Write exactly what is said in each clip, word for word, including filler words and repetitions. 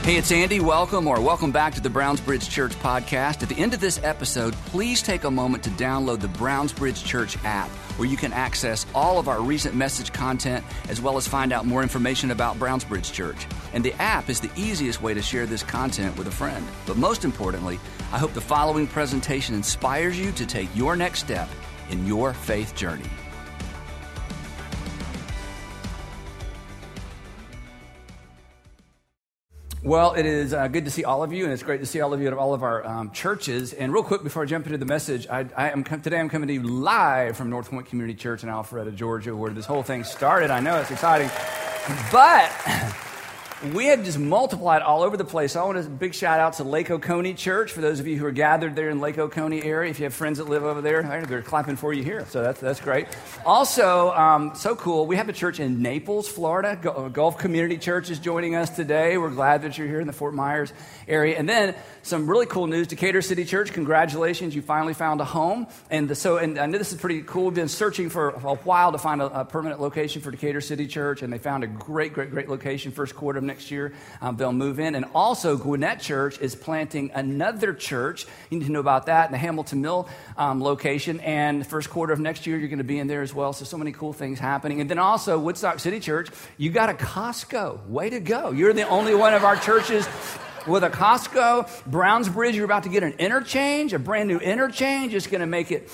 Hey, it's Andy. Welcome or welcome back to the Brownsbridge Church podcast. At the end of this episode, please take a moment to download the Brownsbridge Church app, where you can access all of our recent message content as well as find out more information about Brownsbridge Church. And the app is the easiest way to share this content with a friend. But most importantly, I hope the following presentation inspires you to take your next step in your faith journey. Well, it is uh, good to see all of you, and it's great to see all of you at all of our um, churches. And real quick, before I jump into the message, I, I am today I'm coming to you live from North Point Community Church in Alpharetta, Georgia, where this whole thing started. I know it's exciting, but we have just multiplied all over the place. So I want a big shout out to Lake Oconee Church. For those of you who are gathered there in Lake Oconee area, if you have friends that live over there, they're clapping for you here. So that's that's great. Also, um, so cool, we have a church in Naples, Florida. Gulf Community Church is joining us today. We're glad that you're here in the Fort Myers area. And then some really cool news. Decatur City Church, congratulations, you finally found a home. And the, so, and I know this is pretty cool. We've been searching for a while to find a, a permanent location for Decatur City Church, and they found a great, great, great location first quarter of next year. Um, they'll move in. And also, Gwinnett Church is planting another church. You need to know about that in the Hamilton Mill um, location. And the first quarter of next year, you're going to be in there as well. So, so many cool things happening. And then also, Woodstock City Church, you got a Costco. Way to go. You're the only one of our churches with a Costco. Brownsbridge, you're about to get an interchange, a brand new interchange. It's going to make it,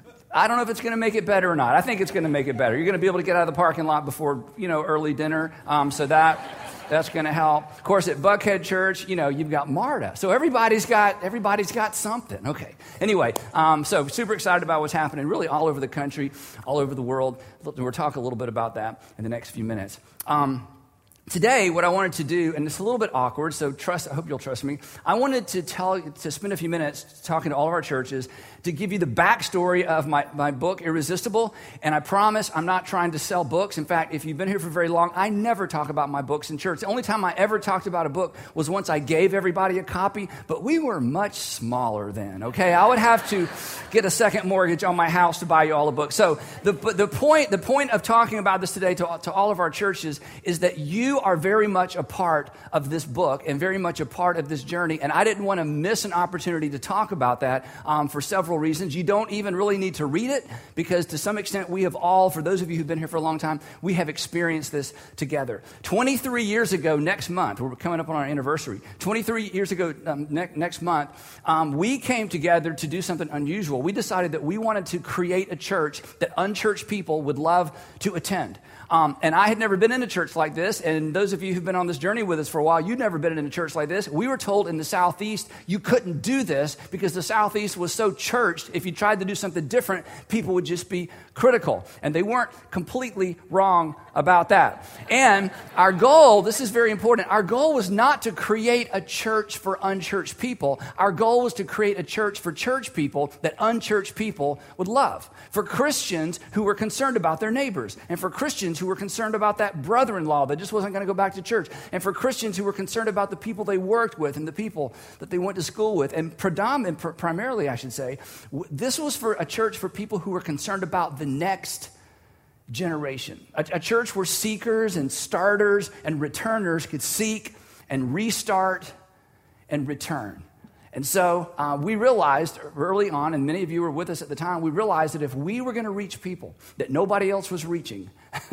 I don't know if it's going to make it better or not. I think it's going to make it better. You're going to be able to get out of the parking lot before, you know, early dinner. Um, so that... That's going to help. Of course, at Buckhead Church, you know, you've got MARTA. So everybody's got everybody's got something. Okay. Anyway, um, so super excited about what's happening really all over the country, all over the world. We'll talk a little bit about that in the next few minutes. Um, Today, what I wanted to do, and it's a little bit awkward, so trust. I hope you'll trust me. I wanted to tell, to spend a few minutes talking to all of our churches to give you the backstory of my, my book, Irresistible. And I promise I'm not trying to sell books. In fact, if you've been here for very long, I never talk about my books in church. The only time I ever talked about a book was once I gave everybody a copy, but we were much smaller then, okay? I would have to get a second mortgage on my house to buy you all a book. So the, the, point, the point of talking about this today to, to all of our churches is that you are very much a part of this book and very much a part of this journey. And I didn't want to miss an opportunity to talk about that um, for several reasons. You don't even really need to read it because to some extent we have all, for those of you who've been here for a long time, we have experienced this together. twenty-three years ago next month, we're coming up on our anniversary, twenty-three years ago um, ne- next month, um, we came together to do something unusual. We decided that we wanted to create a church that unchurched people would love to attend. Um, and I had never been in a church like this, and those of you who've been on this journey with us for a while, you've never been in a church like this. We were told in the Southeast you couldn't do this because the Southeast was so churched, if you tried to do something different, people would just be critical. And they weren't completely wrong about that. And our goal, this is very important, our goal was not to create a church for unchurched people. Our goal was to create a church for church people that unchurched people would love. For Christians who were concerned about their neighbors, and for Christians who were concerned about that brother-in-law that just wasn't going to go back to church, and for Christians who were concerned about the people they worked with and the people that they went to school with, and predominantly, pr- primarily, I should say, w- this was for a church for people who were concerned about the next generation. A, a church where seekers and starters and returners could seek and restart and return. And so uh, we realized early on, and many of you were with us at the time, we realized that if we were going to reach people that nobody else was reaching,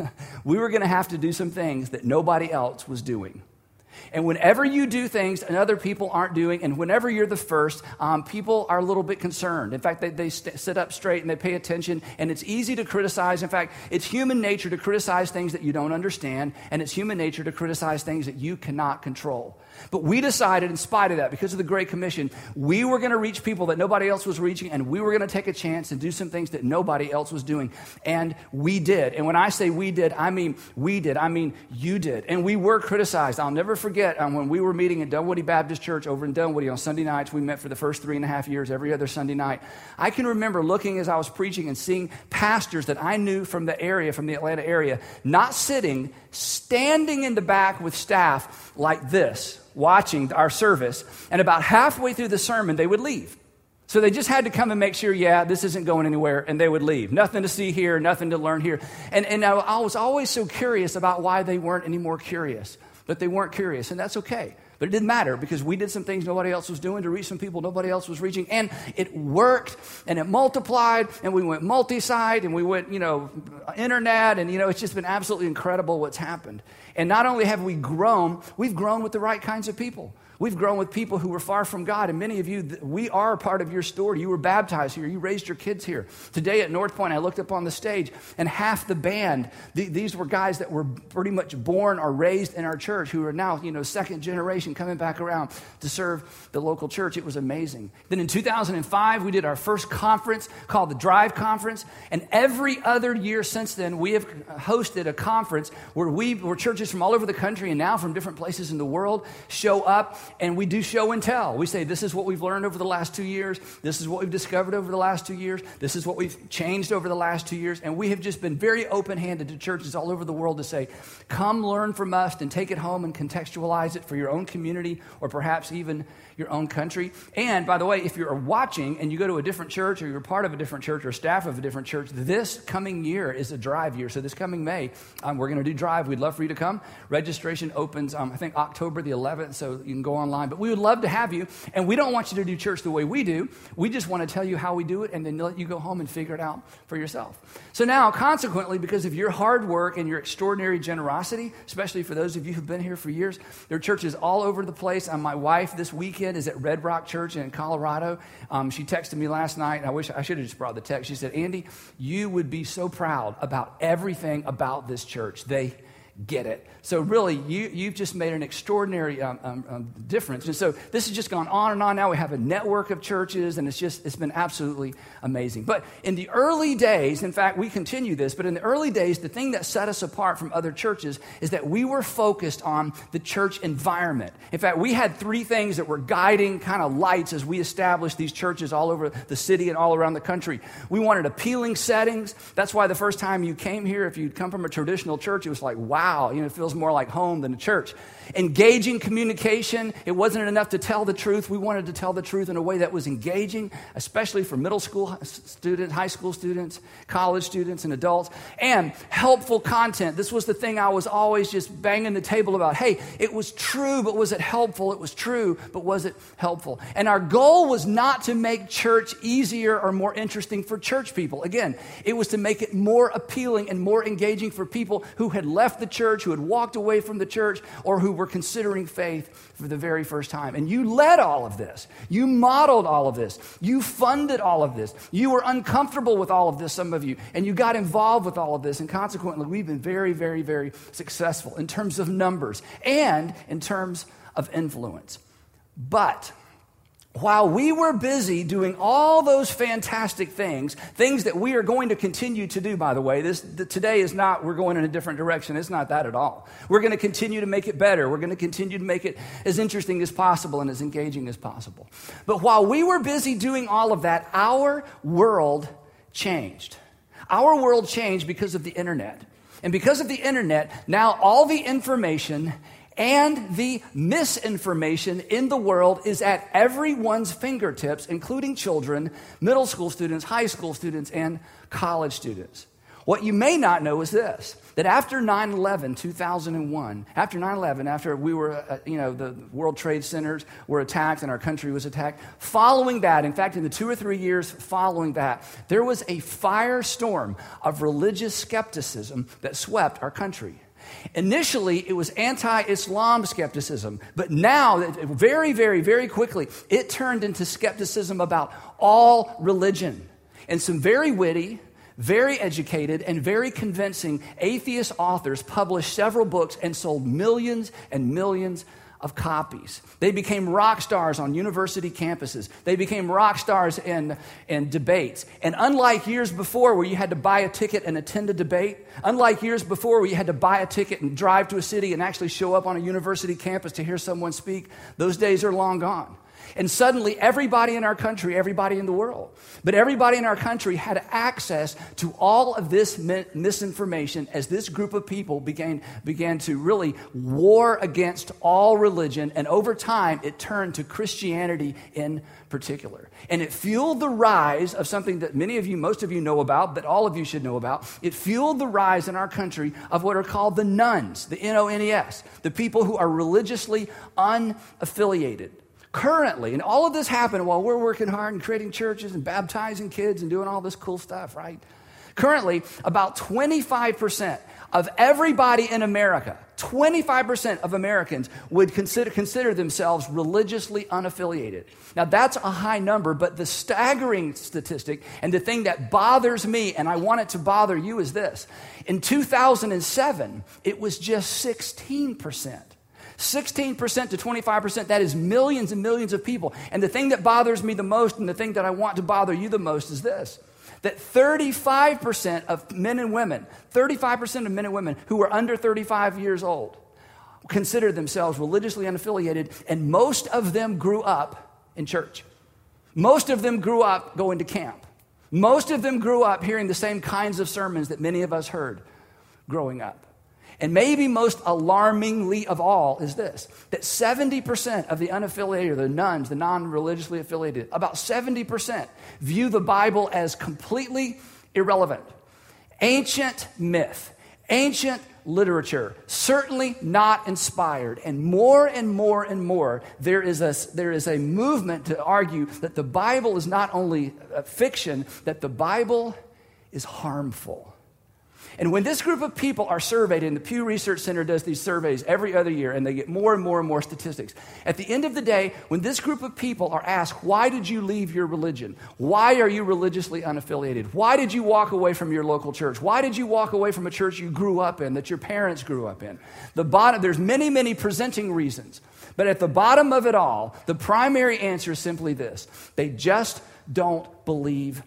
we were going to have to do some things that nobody else was doing. And whenever you do things that other people aren't doing, and whenever you're the first, um, people are a little bit concerned. In fact, they, they st- sit up straight and they pay attention, and it's easy to criticize. In fact, it's human nature to criticize things that you don't understand, and it's human nature to criticize things that you cannot control. But we decided, in spite of that, because of the Great Commission, we were going to reach people that nobody else was reaching, and we were going to take a chance and do some things that nobody else was doing. And we did. And when I say we did, I mean we did. I mean you did. And we were criticized. I'll never forget um, when we were meeting at Dunwoody Baptist Church over in Dunwoody on Sunday nights. We met for the first three and a half years, every other Sunday night. I can remember looking as I was preaching and seeing pastors that I knew from the area, from the Atlanta area, not sitting, standing in the back with staff like this, watching our service, and about halfway through the sermon, they would leave. So they just had to come and make sure, yeah, this isn't going anywhere, and they would leave. Nothing to see here, nothing to learn here. And, and I was always so curious about why they weren't any more curious. But they weren't curious, and that's okay. But it didn't matter because we did some things nobody else was doing to reach some people nobody else was reaching. And it worked and it multiplied and we went multi-site and we went, you know, internet. And, you know, it's just been absolutely incredible what's happened. And not only have we grown, we've grown with the right kinds of people. We've grown with people who were far from God, and many of you, we are a part of your story. You were baptized here. You raised your kids here. Today at North Point, I looked up on the stage, and half the band, th- these were guys that were pretty much born or raised in our church who are now, you know, second generation coming back around to serve the local church. It was amazing. Then in two thousand five, we did our first conference called the Drive Conference, and every other year since then, we have hosted a conference where we, where churches from all over the country and now from different places in the world show up. And we do show and tell. We say, this is what we've learned over the last two years. This is what we've discovered over the last two years. This is what we've changed over the last two years. And we have just been very open-handed to churches all over the world to say, come learn from us and take it home and contextualize it for your own community or perhaps even your own country. And by the way, if you're watching and you go to a different church or you're part of a different church or staff of a different church, this coming year is a drive year. So this coming May, um, we're going to do drive. We'd love for you to come. Registration opens, um, I think, October the eleventh, so you can go online. But we would love to have you. And we don't want you to do church the way we do. We just want to tell you how we do it and then let you go home and figure it out for yourself. So now, consequently, because of your hard work and your extraordinary generosity, especially for those of you who've been here for years, there are churches all over the place. Um, my wife this weekend is at Red Rock Church in Colorado. Um, she texted me last night, and I wish I should have just brought the text. She said, Andy, you would be so proud about everything about this church. They get it. So really, you, you've just made an extraordinary um, um, um, difference. And so this has just gone on and on. Now we have a network of churches, and it's just, it's been absolutely amazing. But in the early days, in fact, we continue this, but in the early days, the thing that set us apart from other churches is that we were focused on the church environment. In fact, we had three things that were guiding kind of lights as we established these churches all over the city and all around the country. We wanted appealing settings. That's why the first time you came here, if you'd come from a traditional church, it was like, wow, you know, it feels more like home than a church. Engaging communication. It wasn't enough to tell the truth. We wanted to tell the truth in a way that was engaging, especially for middle school students, high school students, college students, and adults. And helpful content. This was the thing I was always just banging the table about. Hey, it was true, but was it helpful? It was true, but was it helpful? And our goal was not to make church easier or more interesting for church people. Again, it was to make it more appealing and more engaging for people who had left the church, who had walked away from the church, or who were considering faith for the very first time. And you led all of this. You modeled all of this. You funded all of this. You were uncomfortable with all of this, some of you, and you got involved with all of this. And consequently, we've been very, very, very successful in terms of numbers and in terms of influence. But while we were busy doing all those fantastic things, things that we are going to continue to do, by the way, this the, today is not, we're going in a different direction. It's not that at all. We're going to continue to make it better. We're going to continue to make it as interesting as possible and as engaging as possible. But while we were busy doing all of that, our world changed. Our world changed because of the internet. And because of the internet, now all the information and the misinformation in the world is at everyone's fingertips, including children, middle school students, high school students, and college students. What you may not know is this, that after nine eleven, two thousand one, after nine eleven, after we were, uh, you know, the World Trade Centers were attacked and our country was attacked, following that, in fact, in the two or three years following that, there was a firestorm of religious skepticism that swept our country. Initially, it was anti-Islam skepticism, but now, very, very, very quickly, it turned into skepticism about all religion. And some very witty, very educated, and very convincing atheist authors published several books and sold millions and millions of copies. They became rock stars on university campuses. They became rock stars in, in debates. And unlike years before where you had to buy a ticket and attend a debate, unlike years before where you had to buy a ticket and drive to a city and actually show up on a university campus to hear someone speak, those days are long gone. And suddenly everybody in our country, everybody in the world, but everybody in our country had access to all of this mi- misinformation as this group of people began, began to really war against all religion. And over time, it turned to Christianity in particular. And it fueled the rise of something that many of you, most of you know about, but all of you should know about. It fueled the rise in our country of what are called the nones, the N O N E S, the people who are religiously unaffiliated. Currently, and all of this happened while we're working hard and creating churches and baptizing kids and doing all this cool stuff, right? Currently, about twenty-five percent of everybody in America, twenty-five percent of Americans would consider, consider themselves religiously unaffiliated. Now, that's a high number, but the staggering statistic and the thing that bothers me, and I want it to bother you, is this. In two thousand seven, it was just sixteen percent. sixteen percent to twenty-five percent, that is millions and millions of people. And the thing that bothers me the most and the thing that I want to bother you the most is this, that thirty-five percent of men and women, thirty-five percent of men and women who are under thirty-five years old consider themselves religiously unaffiliated, and most of them grew up in church. Most of them grew up going to camp. Most of them grew up hearing the same kinds of sermons that many of us heard growing up. And maybe most alarmingly of all is this, that seventy percent of the unaffiliated, the nones, the non-religiously affiliated, about seventy percent view the Bible as completely irrelevant. Ancient myth, ancient literature, certainly not inspired. And more and more and more, there is a, there is a movement to argue that the Bible is not only a fiction, that the Bible is harmful. And when this group of people are surveyed, and the Pew Research Center does these surveys every other year, and they get more and more and more statistics, at the end of the day, when this group of people are asked, why did you leave your religion? Why are you religiously unaffiliated? Why did you walk away from your local church? Why did you walk away from a church you grew up in, that your parents grew up in? The bottom, there's many, many presenting reasons. But at the bottom of it all, the primary answer is simply this. They just don't believe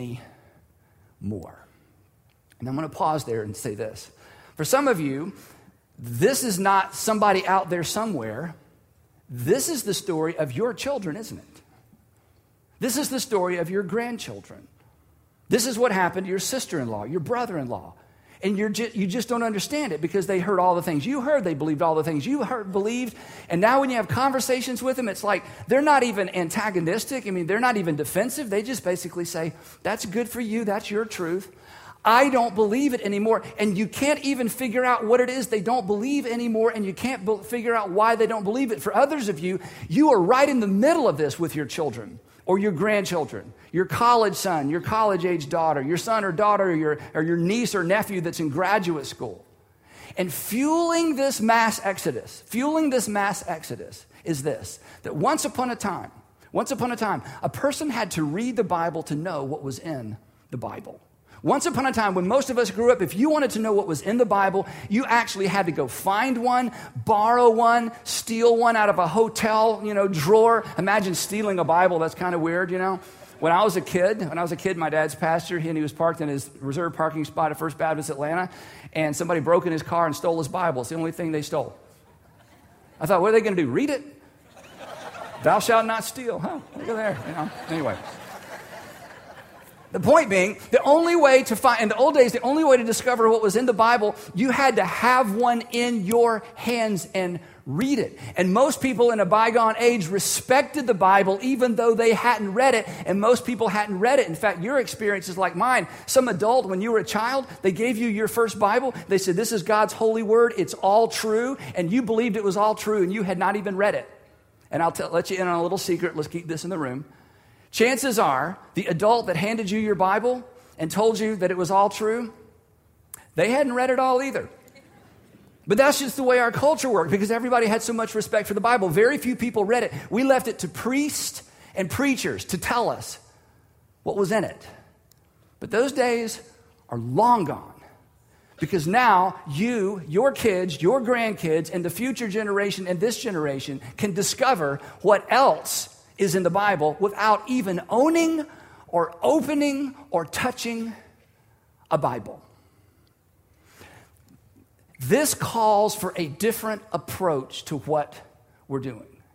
anymore. And I'm going to pause there and say this. For some of you, this is not somebody out there somewhere. This is the story of your children, isn't it? This is the story of your grandchildren. This is what happened to your sister-in-law, your brother-in-law. And you're ju- you just don't understand it because they heard all the things you heard. They believed all the things you heard, believed. And now when you have conversations with them, it's like they're not even antagonistic. I mean, they're not even defensive. They just basically say, that's good for you. That's your truth. I don't believe it anymore. And you can't even figure out what it is they don't believe anymore, and you can't be- figure out why they don't believe it. For others of you, you are right in the middle of this with your children or your grandchildren, your college son, your college-age daughter, your son or daughter, or your, or your niece or nephew that's in graduate school. And fueling this mass exodus, fueling this mass exodus is this, that once upon a time, once upon a time, a person had to read the Bible to know what was in the Bible. Once upon a time, when most of us grew up, if you wanted to know what was in the Bible, you actually had to go find one, borrow one, steal one out of a hotel, you know, drawer. Imagine stealing a Bible. That's kind of weird, you know. When I was a kid, when I was a kid, my dad's pastor, he, and he was parked in his reserved parking spot at First Baptist Atlanta, and somebody broke in his car and stole his Bible. It's the only thing they stole. I thought, what are they going to do, read it? Thou shalt not steal. Huh, look at there, you know. Anyway. The point being, the only way to find, in the old days, the only way to discover what was in the Bible, you had to have one in your hands and read it. And most people in a bygone age respected the Bible even though they hadn't read it, and most people hadn't read it. In fact, your experience is like mine. Some adult, when you were a child, they gave you your first Bible. They said, this is God's holy word. It's all true. And you believed it was all true, and you had not even read it. And I'll tell, let you in on a little secret. Let's keep this in the room. Chances are, the adult that handed you your Bible and told you that it was all true, they hadn't read it all either. But that's just the way our culture worked because everybody had so much respect for the Bible. Very few people read it. We left it to priests and preachers to tell us what was in it. But those days are long gone because now you, your kids, your grandkids, and the future generation and this generation can discover what else is in the Bible without even owning or opening or touching a Bible. This calls for a different approach to what we're doing.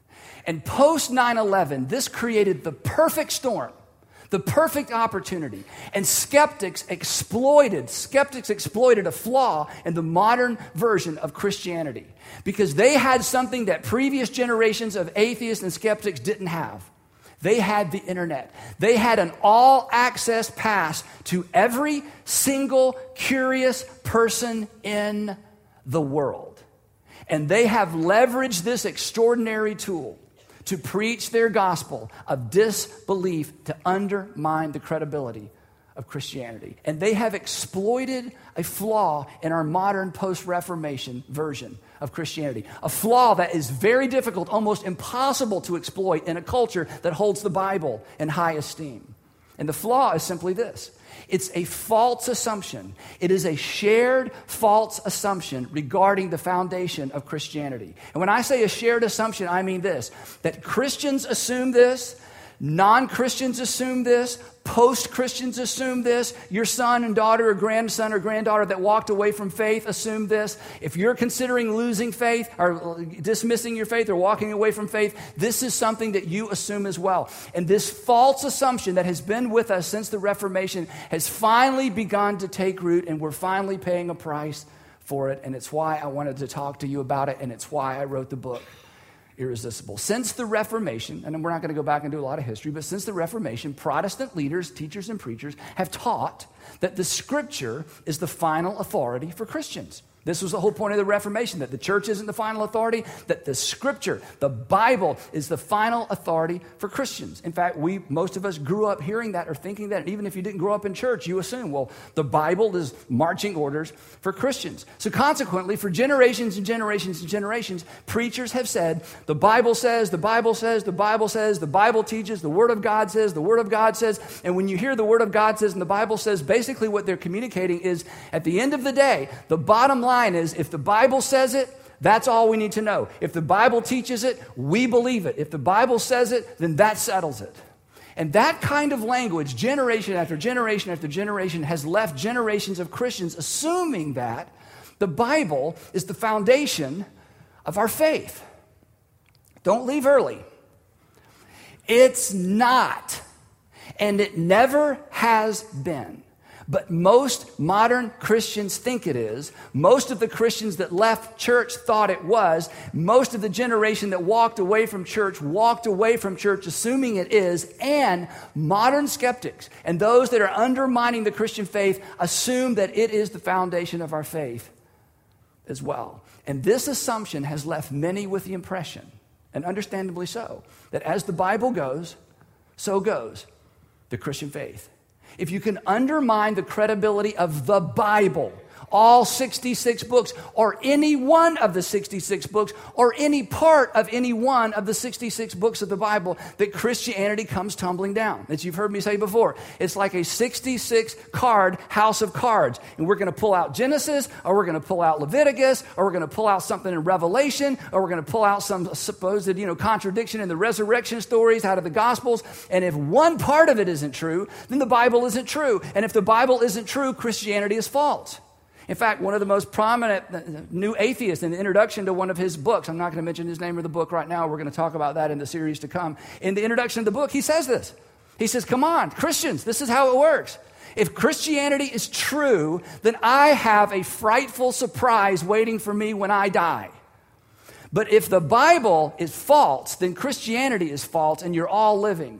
And post nine eleven, this created the perfect storm, the perfect opportunity. And skeptics exploited, skeptics exploited a flaw in the modern version of Christianity because they had something that previous generations of atheists and skeptics didn't have. They had the internet. They had an all-access pass to every single curious person in the world. And they have leveraged this extraordinary tool to preach their gospel of disbelief to undermine the credibility of Christianity. And they have exploited a flaw in our modern post-Reformation version of Christianity. A flaw that is very difficult, almost impossible to exploit in a culture that holds the Bible in high esteem. And the flaw is simply this. It's a false assumption. It is a shared false assumption regarding the foundation of Christianity. And when I say a shared assumption, I mean this, that Christians assume this, non-Christians assume this, post-Christians assume this, your son and daughter or grandson or granddaughter that walked away from faith assume this. If you're considering losing faith or dismissing your faith or walking away from faith, this is something that you assume as well. And this false assumption that has been with us since the Reformation has finally begun to take root, and we're finally paying a price for it. And it's why I wanted to talk to you about it, and it's why I wrote the book, Irresistible. Since the Reformation, and we're not going to go back and do a lot of history, but since the Reformation, Protestant leaders, teachers, and preachers have taught that the Scripture is the final authority for Christians. This was the whole point of the Reformation, that the church isn't the final authority, that the Scripture, the Bible, is the final authority for Christians. In fact, we, most of us grew up hearing that or thinking that. And even if you didn't grow up in church, you assume, well, the Bible is marching orders for Christians. So consequently, for generations and generations and generations, preachers have said, the Bible says, the Bible says, the Bible says, the Bible teaches, the Word of God says, the Word of God says. And when you hear the Word of God says and the Bible says, basically what they're communicating is, at the end of the day, the bottom line is, if the Bible says it, that's all we need to know. If the Bible teaches it, we believe it. If the Bible says it, then that settles it. And that kind of language, generation after generation after generation, has left generations of Christians assuming that the Bible is the foundation of our faith. Don't leave early. It's not, and it never has been. But most modern Christians think it is. Most of the Christians that left church thought it was. Most of the generation that walked away from church walked away from church assuming it is. And modern skeptics and those that are undermining the Christian faith assume that it is the foundation of our faith as well. And this assumption has left many with the impression, and understandably so, that as the Bible goes, so goes the Christian faith. If you can undermine the credibility of the Bible, all sixty-six books, or any one of the sixty-six books, or any part of any one of the sixty-six books of the Bible, that Christianity comes tumbling down. As you've heard me say before, it's like a sixty-six card house of cards. And we're going to pull out Genesis, or we're going to pull out Leviticus, or we're going to pull out something in Revelation, or we're going to pull out some supposed, you know, contradiction in the resurrection stories out of the Gospels. And if one part of it isn't true, then the Bible isn't true. And if the Bible isn't true, Christianity is false. In fact, one of the most prominent new atheists in the introduction to one of his books, I'm not going to mention his name or the book right now, we're going to talk about that in the series to come. In the introduction of the book, he says this. He says, come on, Christians, this is how it works. If Christianity is true, then I have a frightful surprise waiting for me when I die. But if the Bible is false, then Christianity is false, and you're all living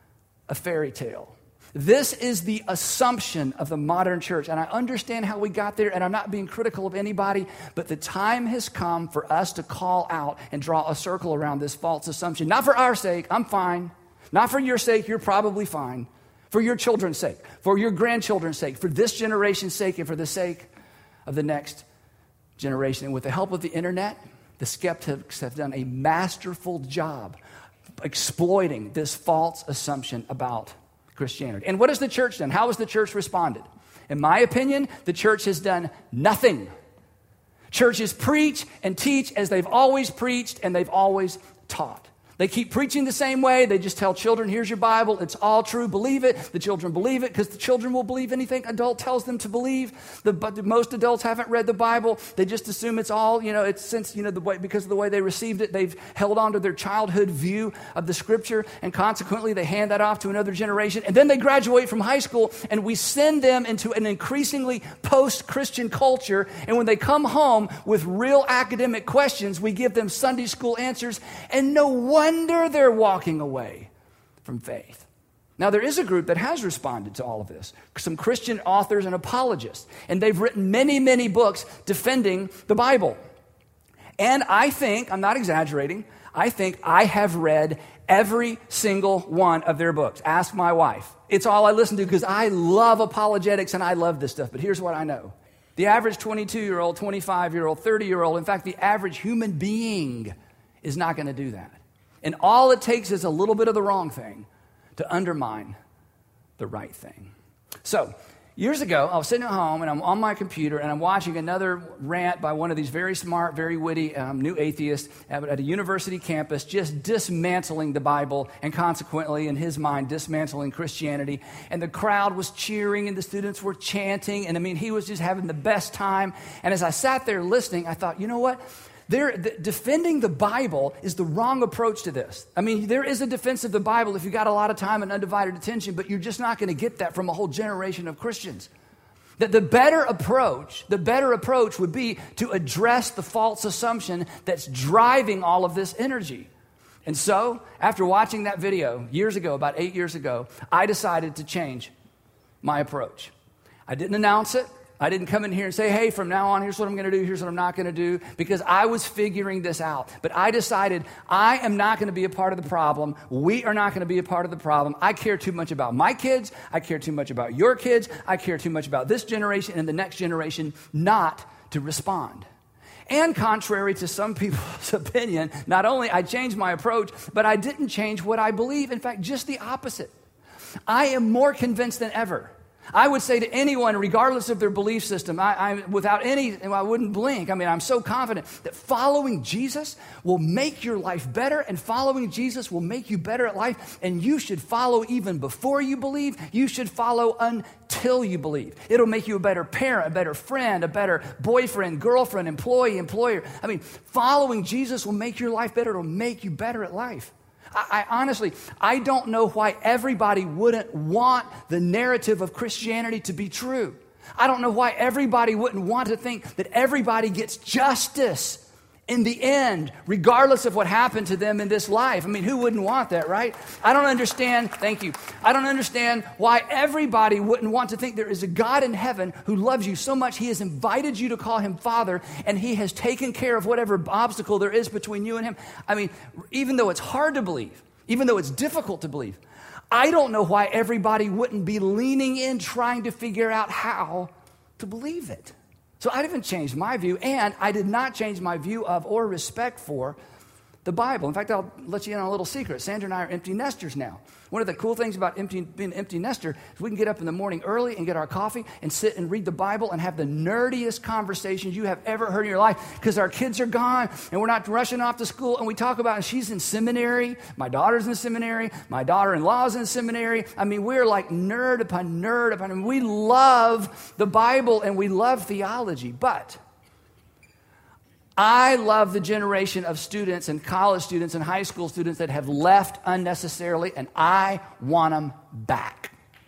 a fairy tale. This is the assumption of the modern church, and I understand how we got there, and I'm not being critical of anybody, but the time has come for us to call out and draw a circle around this false assumption. Not for our sake, I'm fine. Not for your sake, you're probably fine. For your children's sake, for your grandchildren's sake, for this generation's sake, and for the sake of the next generation. And with the help of the internet, the skeptics have done a masterful job exploiting this false assumption about Christianity. And what has the church done? How has the church responded? In my opinion, the church has done nothing. Churches preach and teach as they've always preached and they've always taught. They keep preaching the same way. They just tell children, here's your Bible. It's all true. Believe it. The children believe it because the children will believe anything adult tells them to believe. The, but most adults haven't read the Bible. They just assume it's all, you know, it's since, you know, the way, because of the way they received it, they've held on to their childhood view of the Scripture, and consequently they hand that off to another generation. And then they graduate from high school, and we send them into an increasingly post-Christian culture. And when they come home with real academic questions, we give them Sunday school answers, and no wonder wonder they're walking away from faith. Now, there is a group that has responded to all of this, some Christian authors and apologists, and they've written many, many books defending the Bible. And I think, I'm not exaggerating, I think I have read every single one of their books. Ask my wife. It's all I listen to because I love apologetics and I love this stuff. But here's what I know. The average twenty-two-year-old, twenty-five-year-old, thirty-year-old, in fact, the average human being is not going to do that. And all it takes is a little bit of the wrong thing to undermine the right thing. So, years ago, I was sitting at home and I'm on my computer and I'm watching another rant by one of these very smart, very witty um, new atheists at, at a university campus, just dismantling the Bible and consequently, in his mind, dismantling Christianity. And the crowd was cheering and the students were chanting. And I mean, he was just having the best time. And as I sat there listening, I thought, you know what? There, the, defending the Bible is the wrong approach to this. I mean, there is a defense of the Bible if you got a lot of time and undivided attention, but you're just not going to get that from a whole generation of Christians. That the better approach, the better approach would be to address the false assumption that's driving all of this energy. And so, after watching that video years ago, about eight years ago, I decided to change my approach. I didn't announce it. I didn't come in here and say, hey, from now on, here's what I'm going to do, here's what I'm not going to do, because I was figuring this out. But I decided I am not going to be a part of the problem. We are not going to be a part of the problem. I care too much about my kids. I care too much about your kids. I care too much about this generation and the next generation not to respond. And contrary to some people's opinion, not only I changed my approach, but I didn't change what I believe. In fact, just the opposite. I am more convinced than ever. I would say to anyone, regardless of their belief system, I, I, without any, I wouldn't blink. I mean, I'm so confident that following Jesus will make your life better, and following Jesus will make you better at life, and you should follow even before you believe. You should follow until you believe. It'll make you a better parent, a better friend, a better boyfriend, girlfriend, employee, employer. I mean, following Jesus will make your life better. It'll make you better at life. I, I honestly, I don't know why everybody wouldn't want the narrative of Christianity to be true. I don't know why everybody wouldn't want to think that everybody gets justice in the end, regardless of what happened to them in this life. I mean, who wouldn't want that, right? I don't understand, thank you, I don't understand why everybody wouldn't want to think there is a God in heaven who loves you so much he has invited you to call him Father, and he has taken care of whatever obstacle there is between you and him. I mean, even though it's hard to believe, even though it's difficult to believe, I don't know why everybody wouldn't be leaning in trying to figure out how to believe it. So I didn't change my view, and I did not change my view of or respect for the Bible. In fact, I'll let you in on a little secret. Sandra and I are empty nesters now. One of the cool things about empty, being an empty nester is we can get up in the morning early and get our coffee and sit and read the Bible and have the nerdiest conversations you have ever heard in your life, because our kids are gone and we're not rushing off to school, and we talk about, and she's in seminary, my daughter's in seminary, my daughter-in-law's in seminary. I mean, we're like nerd upon nerd upon, I mean, we love the Bible and we love theology, but I love the generation of students and college students and high school students that have left unnecessarily, and I want them back.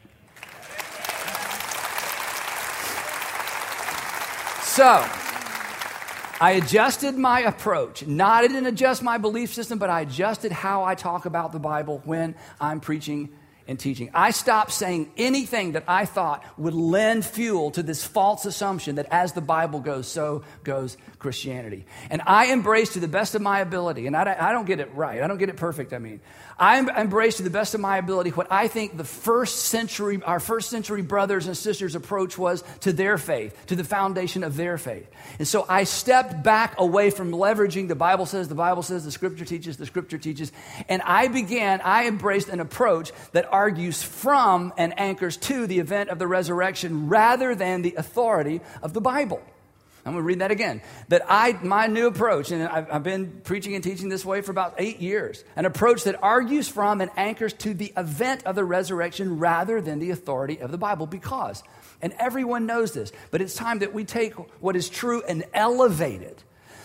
So, I adjusted my approach. Not, I didn't adjust my belief system, but I adjusted how I talk about the Bible when I'm preaching and teaching. I stopped saying anything that I thought would lend fuel to this false assumption that as the Bible goes, so goes Christianity. And I embraced to the best of my ability, and I, I don't get it right. I don't get it perfect, I mean. I embraced to the best of my ability what I think the first century, our first century brothers and sisters' approach was to their faith, to the foundation of their faith. And so I stepped back away from leveraging the Bible says, the Bible says, the Scripture teaches, the Scripture teaches, and I began, I embraced an approach that argues from and anchors to the event of the resurrection rather than the authority of the Bible. I'm going to read that again. That I, my new approach, and I've, I've been preaching and teaching this way for about eight years, an approach that argues from and anchors to the event of the resurrection rather than the authority of the Bible. Because, and everyone knows this, but it's time that we take what is true and elevate it.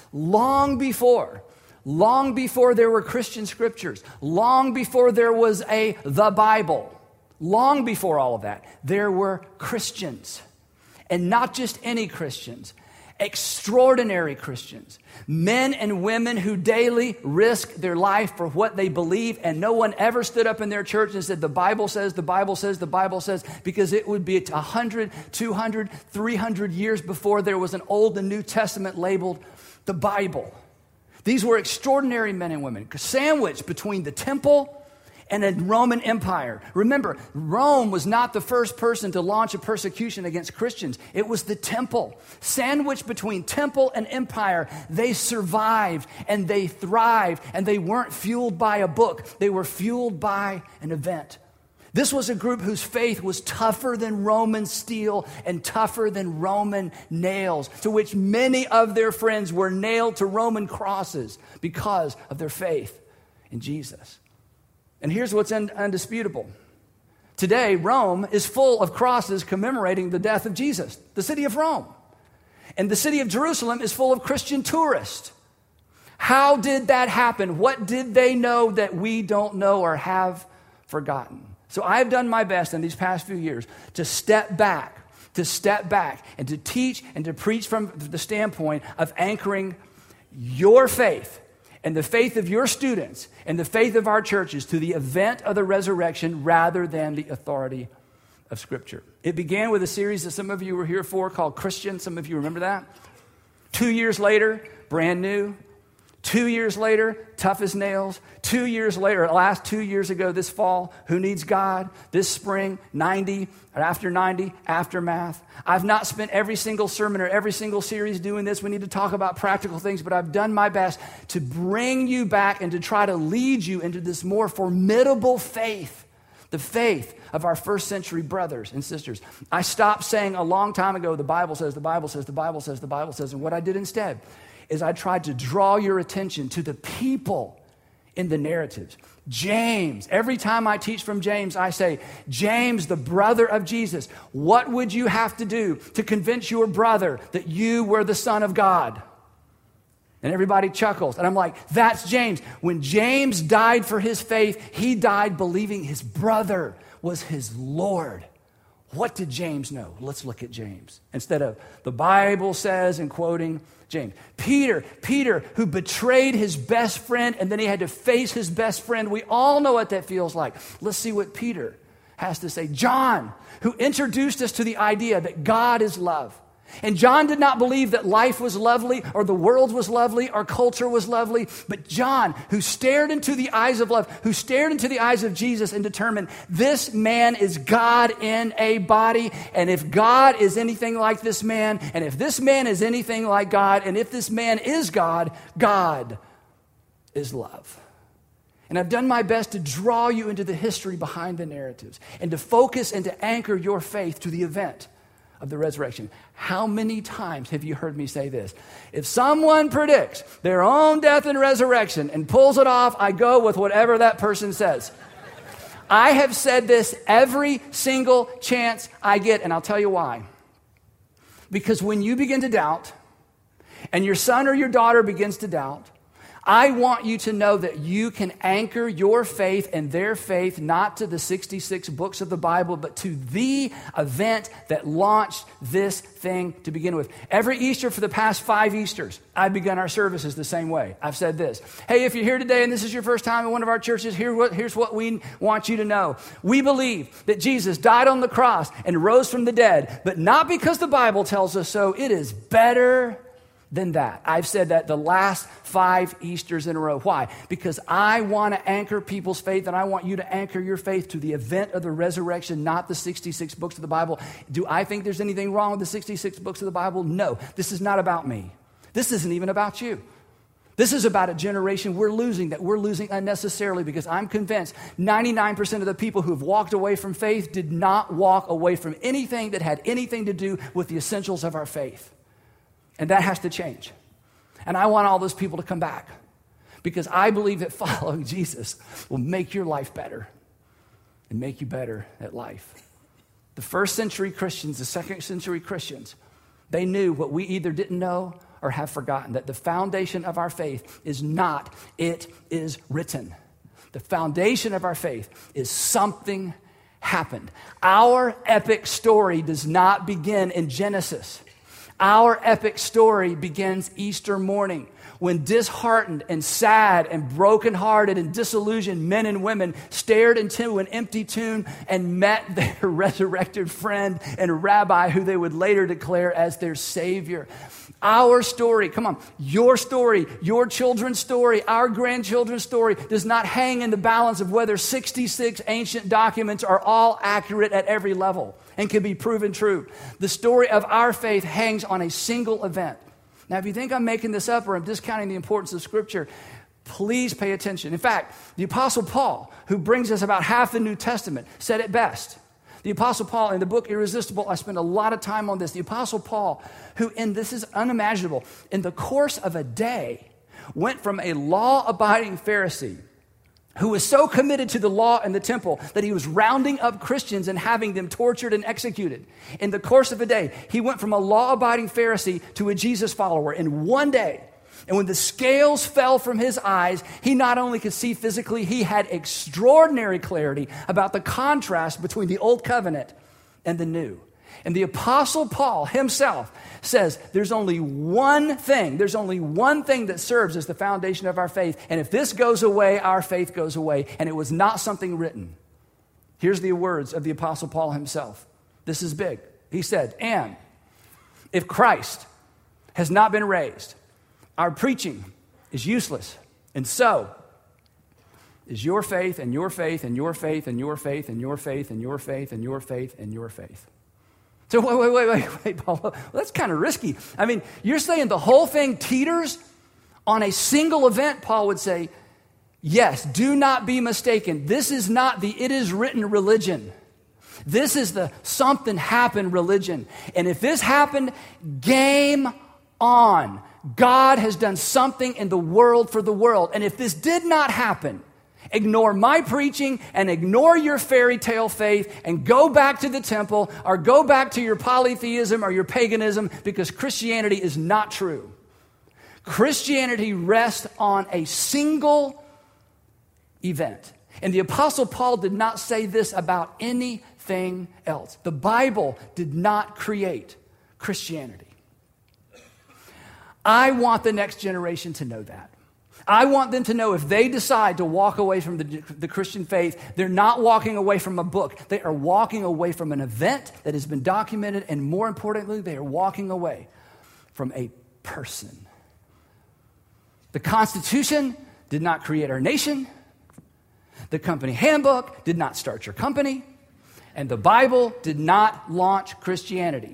Long before, long before there were Christian scriptures, long before there was a the Bible, long before all of that, there were Christians. And not just any Christians. Extraordinary Christians, men and women who daily risk their life for what they believe, and no one ever stood up in their church and said, the Bible says, the Bible says, the Bible says, because it would be one hundred, two hundred, three hundred years before there was an Old and New Testament labeled the Bible. These were extraordinary men and women, sandwiched between the temple and a Roman Empire. Remember, Rome was not the first person to launch a persecution against Christians. It was the temple. Sandwiched between temple and empire, they survived and they thrived, and they weren't fueled by a book. They were fueled by an event. This was a group whose faith was tougher than Roman steel and tougher than Roman nails, to which many of their friends were nailed to Roman crosses because of their faith in Jesus. And here's what's undisputable. Today, Rome is full of crosses commemorating the death of Jesus, the city of Rome. And the city of Jerusalem is full of Christian tourists. How did that happen? What did they know that we don't know or have forgotten? So I've done my best in these past few years to step back, to step back and to teach and to preach from the standpoint of anchoring your faith and the faith of your students and the faith of our churches to the event of the resurrection rather than the authority of Scripture. It began with a series that some of you were here for called Christian. Some of you remember that. Two years later, brand new. Two years later, tough as nails. Two years later, last two years ago this fall, Who Needs God? This spring, ninety, or after ninety, Aftermath. I've not spent every single sermon or every single series doing this. We need to talk about practical things, but I've done my best to bring you back and to try to lead you into this more formidable faith, the faith of our first century brothers and sisters. I stopped saying a long time ago, the Bible says, the Bible says, the Bible says, the Bible says, and what I did instead is I tried to draw your attention to the people in the narratives. James, every time I teach from James, I say, James, the brother of Jesus, what would you have to do to convince your brother that you were the Son of God? And everybody chuckles. And I'm like, that's James. When James died for his faith, he died believing his brother was his Lord. What did James know? Let's look at James. Instead of the Bible says and quoting James. Peter, Peter, who betrayed his best friend and then he had to face his best friend. We all know what that feels like. Let's see what Peter has to say. John, who introduced us to the idea that God is love. And John did not believe that life was lovely or the world was lovely or culture was lovely. But John, who stared into the eyes of love, who stared into the eyes of Jesus and determined this man is God in a body. And if God is anything like this man, and if this man is anything like God, and if this man is God, God is love. And I've done my best to draw you into the history behind the narratives and to focus and to anchor your faith to the event of the resurrection. How many times have you heard me say this? If someone predicts their own death and resurrection and pulls it off, I go with whatever that person says. I have said this every single chance I get, and I'll tell you why. Because when you begin to doubt, and your son or your daughter begins to doubt, I want you to know that you can anchor your faith and their faith not to the sixty-six books of the Bible, but to the event that launched this thing to begin with. Every Easter for the past five Easters, I've begun our services the same way. I've said this. Hey, if you're here today and this is your first time in one of our churches, here what, here's what we want you to know. We believe that Jesus died on the cross and rose from the dead, but not because the Bible tells us so. It is better than that. I've said that the last five Easters in a row. Why? Because I want to anchor people's faith, and I want you to anchor your faith to the event of the resurrection, not the sixty-six books of the Bible. Do I think there's anything wrong with the sixty-six books of the Bible? No. This is not about me. This isn't even about you. This is about a generation we're losing, that we're losing unnecessarily, because I'm convinced ninety-nine percent of the people who have walked away from faith did not walk away from anything that had anything to do with the essentials of our faith. And that has to change. And I want all those people to come back because I believe that following Jesus will make your life better and make you better at life. The first century Christians, the second century Christians, they knew what we either didn't know or have forgotten, that the foundation of our faith is not, it is written. The foundation of our faith is something happened. Our epic story does not begin in Genesis. Our epic story begins Easter morning when disheartened and sad and brokenhearted and disillusioned men and women stared into an empty tomb and met their resurrected friend and rabbi who they would later declare as their Savior. Our story, come on, your story, your children's story, our grandchildren's story does not hang in the balance of whether sixty-six ancient documents are all accurate at every level and can be proven true. The story of our faith hangs on a single event. Now, if you think I'm making this up or I'm discounting the importance of Scripture, please pay attention. In fact, the Apostle Paul, who brings us about half the New Testament, said it best. The Apostle Paul, in the book Irresistible, I spend a lot of time on this. The Apostle Paul, who, and this is unimaginable, in the course of a day, went from a law-abiding Pharisee who was so committed to the law and the temple that he was rounding up Christians and having them tortured and executed. In the course of a day, he went from a law-abiding Pharisee to a Jesus follower in one day. And when the scales fell from his eyes, he not only could see physically, he had extraordinary clarity about the contrast between the old covenant and the new. And the Apostle Paul himself says there's only one thing, there's only one thing that serves as the foundation of our faith. And if this goes away, our faith goes away. And it was not something written. Here's the words of the Apostle Paul himself. This is big. He said, and if Christ has not been raised, our preaching is useless. And so is your faith and your faith and your faith and your faith and your faith and your faith and your faith and your faith. So wait, wait, wait, wait, wait, Paul. Well, that's kind of risky. I mean, you're saying the whole thing teeters on a single event, Paul would say, yes, do not be mistaken. This is not the it is written religion. This is the something happened religion. And if this happened, game on. God has done something in the world for the world. And if this did not happen, ignore my preaching and ignore your fairy tale faith and go back to the temple or go back to your polytheism or your paganism because Christianity is not true. Christianity rests on a single event. And the Apostle Paul did not say this about anything else. The Bible did not create Christianity. I want the next generation to know that. I want them to know if they decide to walk away from the, the Christian faith, they're not walking away from a book. They are walking away from an event that has been documented, and more importantly, they are walking away from a person. The Constitution did not create our nation. The company handbook did not start your company. And the Bible did not launch Christianity.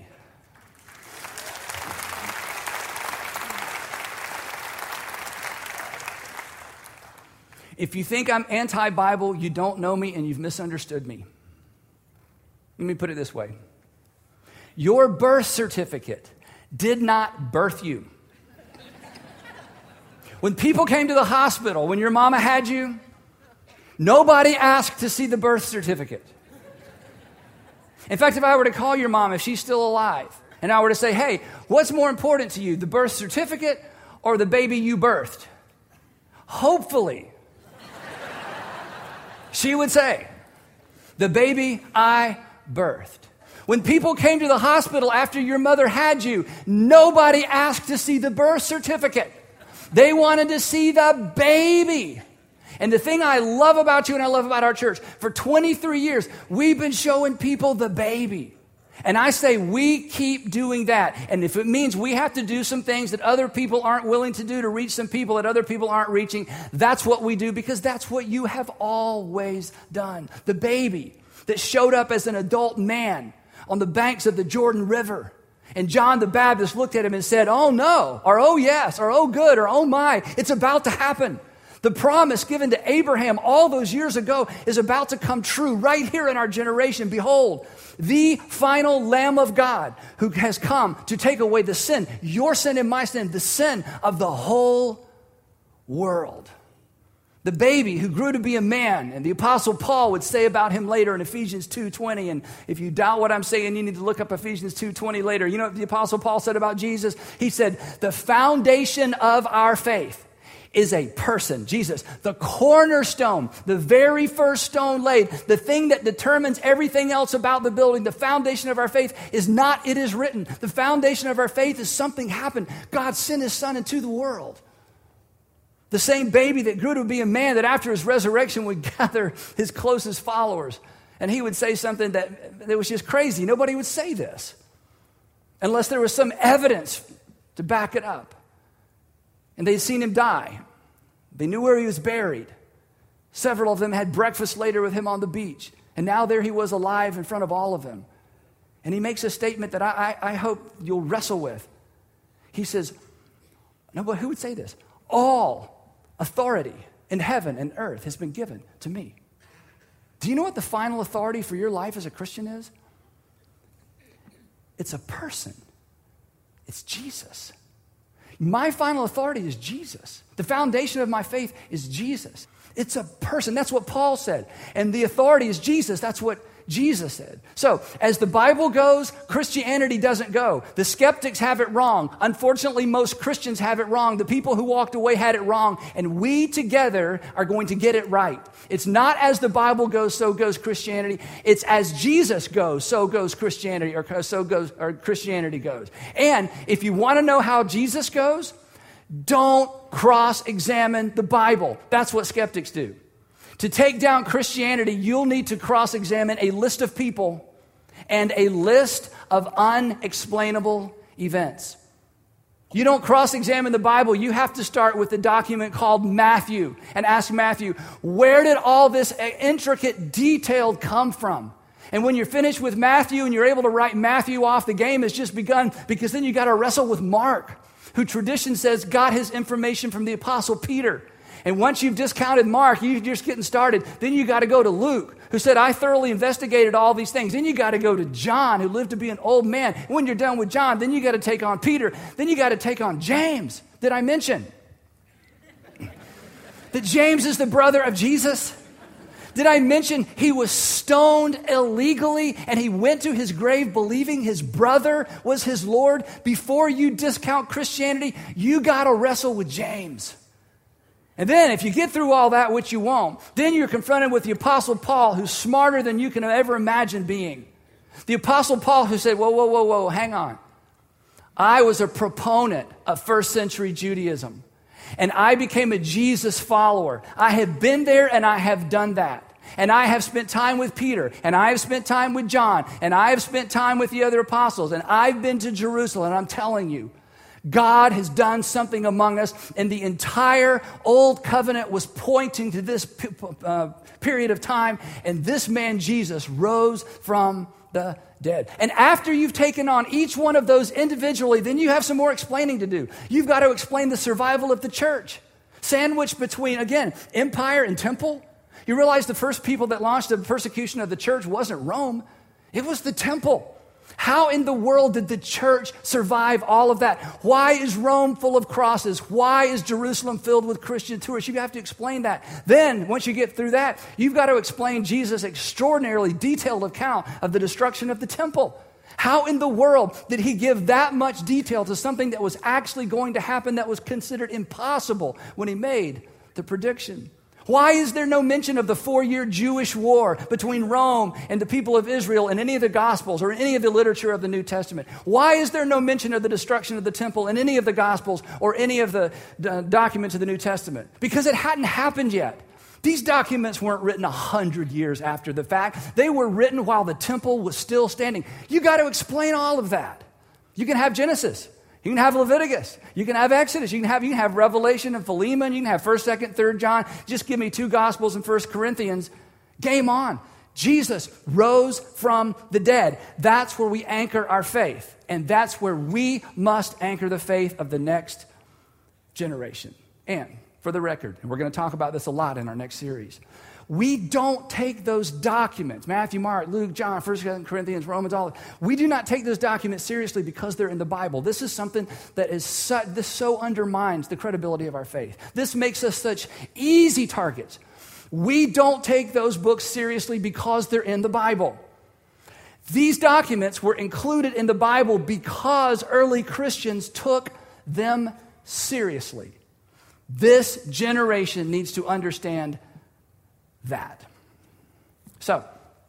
If you think I'm anti-Bible, you don't know me and you've misunderstood me. Let me put it this way. Your birth certificate did not birth you. When people came to the hospital, when your mama had you, nobody asked to see the birth certificate. In fact, if I were to call your mom, if she's still alive, and I were to say, hey, what's more important to you, the birth certificate or the baby you birthed? Hopefully, she would say, the baby I birthed. When people came to the hospital after your mother had you, nobody asked to see the birth certificate. They wanted to see the baby. And the thing I love about you and I love about our church, for twenty-three years, we've been showing people the baby. And I say we keep doing that. And if it means we have to do some things that other people aren't willing to do to reach some people that other people aren't reaching, that's what we do because that's what you have always done. The baby that showed up as an adult man on the banks of the Jordan River. And John the Baptist looked at him and said, oh no, or oh yes, or oh good, or oh my, it's about to happen. The promise given to Abraham all those years ago is about to come true right here in our generation. Behold, the final Lamb of God who has come to take away the sin, your sin and my sin, the sin of the whole world. The baby who grew to be a man, and the Apostle Paul would say about him later in Ephesians two twenty, and if you doubt what I'm saying, you need to look up Ephesians two twenty later. You know what the Apostle Paul said about Jesus? He said, the foundation of our faith is a person, Jesus, the cornerstone, the very first stone laid, the thing that determines everything else about the building. The foundation of our faith is not, it is written. The foundation of our faith is something happened. God sent his son into the world. The same baby that grew to be a man that after his resurrection would gather his closest followers. And he would say something that, that was just crazy. Nobody would say this unless there was some evidence to back it up. And they'd seen him die. They knew where he was buried. Several of them had breakfast later with him on the beach. And now there he was alive in front of all of them. And he makes a statement that I, I, I hope you'll wrestle with. He says, no, but who would say this? All authority in heaven and earth has been given to me. Do you know what the final authority for your life as a Christian is? It's a person. It's Jesus. My final authority is Jesus. The foundation of my faith is Jesus. It's a person. That's what Paul said. And the authority is Jesus. That's what Jesus said. So, as the Bible goes, Christianity doesn't go. The skeptics have it wrong. Unfortunately, most Christians have it wrong. The people who walked away had it wrong. And we together are going to get it right. It's not as the Bible goes, so goes Christianity. It's as Jesus goes, so goes Christianity, or so goes, or Christianity goes. And if you want to know how Jesus goes, don't cross-examine the Bible. That's what skeptics do. To take down Christianity, you'll need to cross-examine a list of people and a list of unexplainable events. You don't cross-examine the Bible. You have to start with the document called Matthew and ask Matthew, where did all this intricate detail come from? And when you're finished with Matthew and you're able to write Matthew off, the game has just begun, because then you got to wrestle with Mark, who tradition says got his information from the Apostle Peter. And once you've discounted Mark, you're just getting started. Then you got to go to Luke, who said, I thoroughly investigated all these things. Then you got to go to John, who lived to be an old man. When you're done with John, then you got to take on Peter. Then you got to take on James. Did I mention that James is the brother of Jesus? Did I mention he was stoned illegally and he went to his grave believing his brother was his Lord? Before you discount Christianity, you got to wrestle with James. And then if you get through all that, which you won't, then you're confronted with the Apostle Paul, who's smarter than you can ever imagine being. The Apostle Paul who said, whoa, whoa, whoa, whoa, hang on. I was a proponent of first century Judaism, and I became a Jesus follower. I have been there and I have done that. And I have spent time with Peter, and I have spent time with John, and I have spent time with the other apostles, and I've been to Jerusalem, and I'm telling you, God has done something among us, and the entire Old Covenant was pointing to this uh, period of time, and this man Jesus rose from the dead. And after you've taken on each one of those individually, then you have some more explaining to do. You've got to explain the survival of the church, sandwiched between, again, empire and temple. You realize the first people that launched the persecution of the church wasn't Rome, it was the temple. How in the world did the church survive all of that? Why is Rome full of crosses? Why is Jerusalem filled with Christian tourists? You have to explain that. Then, once you get through that, you've got to explain Jesus' extraordinarily detailed account of the destruction of the temple. How in the world did he give that much detail to something that was actually going to happen that was considered impossible when he made the prediction? Why is there no mention of the four-year Jewish war between Rome and the people of Israel in any of the Gospels or in any of the literature of the New Testament? Why is there no mention of the destruction of the temple in any of the Gospels or any of the uh, documents of the New Testament? Because it hadn't happened yet. These documents weren't written a hundred years after the fact. They were written while the temple was still standing. You got to explain all of that. You can have Genesis. You can have Leviticus. You can have Exodus. You can have, you can have Revelation and Philemon. You can have first, second, third John. Just give me two Gospels and First Corinthians. Game on. Jesus rose from the dead. That's where we anchor our faith. And that's where we must anchor the faith of the next generation. And for the record, and we're going to talk about this a lot in our next series. We don't take those documents, Matthew, Mark, Luke, John, First Corinthians, Romans, all of it. We do not take those documents seriously because they're in the Bible. This is something that is so, this so undermines the credibility of our faith. This makes us such easy targets. We don't take those books seriously because they're in the Bible. These documents were included in the Bible because early Christians took them seriously. This generation needs to understand that. So,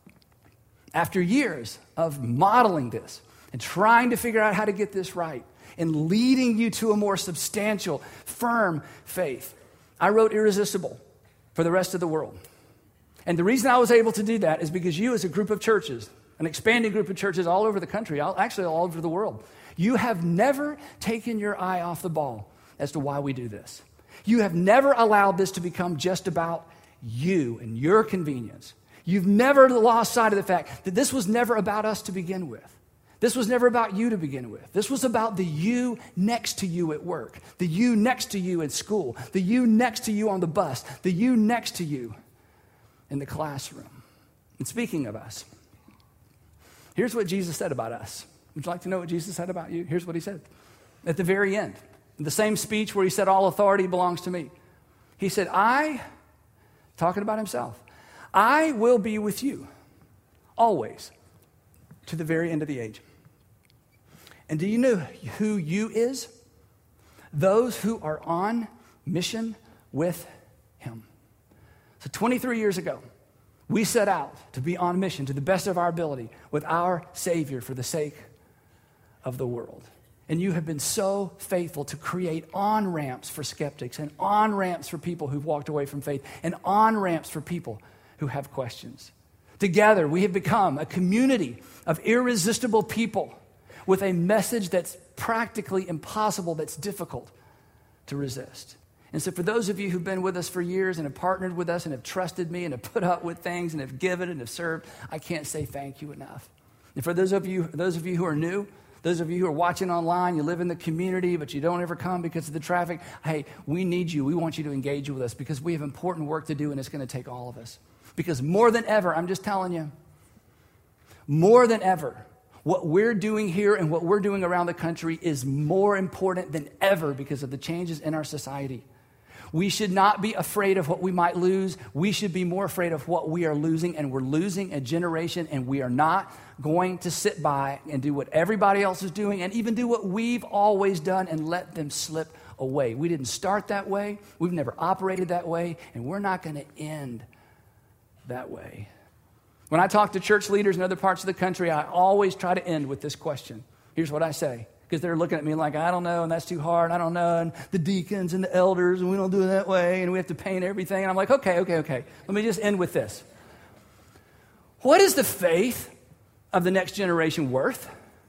after years of modeling this and trying to figure out how to get this right and leading you to a more substantial, firm faith, I wrote Irresistible for the rest of the world. And the reason I was able to do that is because you as a group of churches, an expanding group of churches all over the country, actually all over the world, you have never taken your eye off the ball as to why we do this. You have never allowed this to become just about you and your convenience. You've never lost sight of the fact that this was never about us to begin with. This was never about you to begin with. This was about the you next to you at work, the you next to you at school, the you next to you on the bus, the you next to you in the classroom. And speaking of us, here's what Jesus said about us. Would you like to know what Jesus said about you? Here's what he said at the very end. In the same speech where he said, all authority belongs to me. He said, I, talking about himself, I will be with you always to the very end of the age. And do you know who you is? Those who are on mission with him. So twenty-three years ago, we set out to be on mission to the best of our ability with our Savior for the sake of the world. And you have been so faithful to create on-ramps for skeptics and on-ramps for people who've walked away from faith and on-ramps for people who have questions. Together, we have become a community of irresistible people with a message that's practically impossible, that's difficult to resist. And so for those of you who've been with us for years and have partnered with us and have trusted me and have put up with things and have given and have served, I can't say thank you enough. And for those of you, those of you who are new, those of you who are watching online, you live in the community, but you don't ever come because of the traffic, hey, we need you. We want you to engage with us because we have important work to do, and it's going to take all of us. Because more than ever, I'm just telling you, more than ever, what we're doing here and what we're doing around the country is more important than ever because of the changes in our society. We should not be afraid of what we might lose. We should be more afraid of what we are losing, and we're losing a generation, and we are not going to sit by and do what everybody else is doing and even do what we've always done and let them slip away. We didn't start that way. We've never operated that way, and we're not going to end that way. When I talk to church leaders in other parts of the country, I always try to end with this question. Here's what I say. Because they're looking at me like, I don't know, and that's too hard, I don't know, and the deacons and the elders, and we don't do it that way, and we have to paint everything. And I'm like, okay, okay, okay. Let me just end with this. What is the faith of the next generation worth?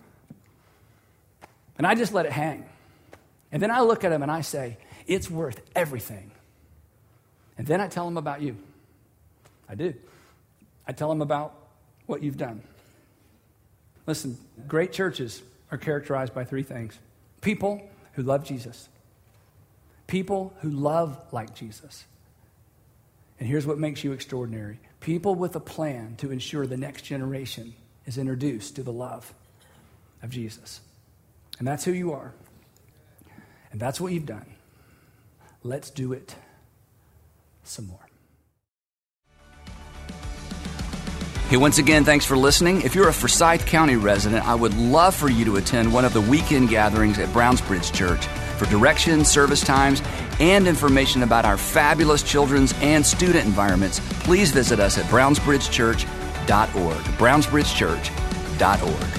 And I just let it hang. And then I look at them and I say, it's worth everything. And then I tell them about you. I do. I tell them about what you've done. Listen, great churches are characterized by three things. People who love Jesus. People who love like Jesus. And here's what makes you extraordinary. People with a plan to ensure the next generation is introduced to the love of Jesus. And that's who you are. And that's what you've done. Let's do it some more. Hey, once again, thanks for listening. If you're a Forsyth County resident, I would love for you to attend one of the weekend gatherings at Brownsbridge Church. For directions, service times, and information about our fabulous children's and student environments, please visit us at brownsbridge church dot org. brownsbridge church dot org.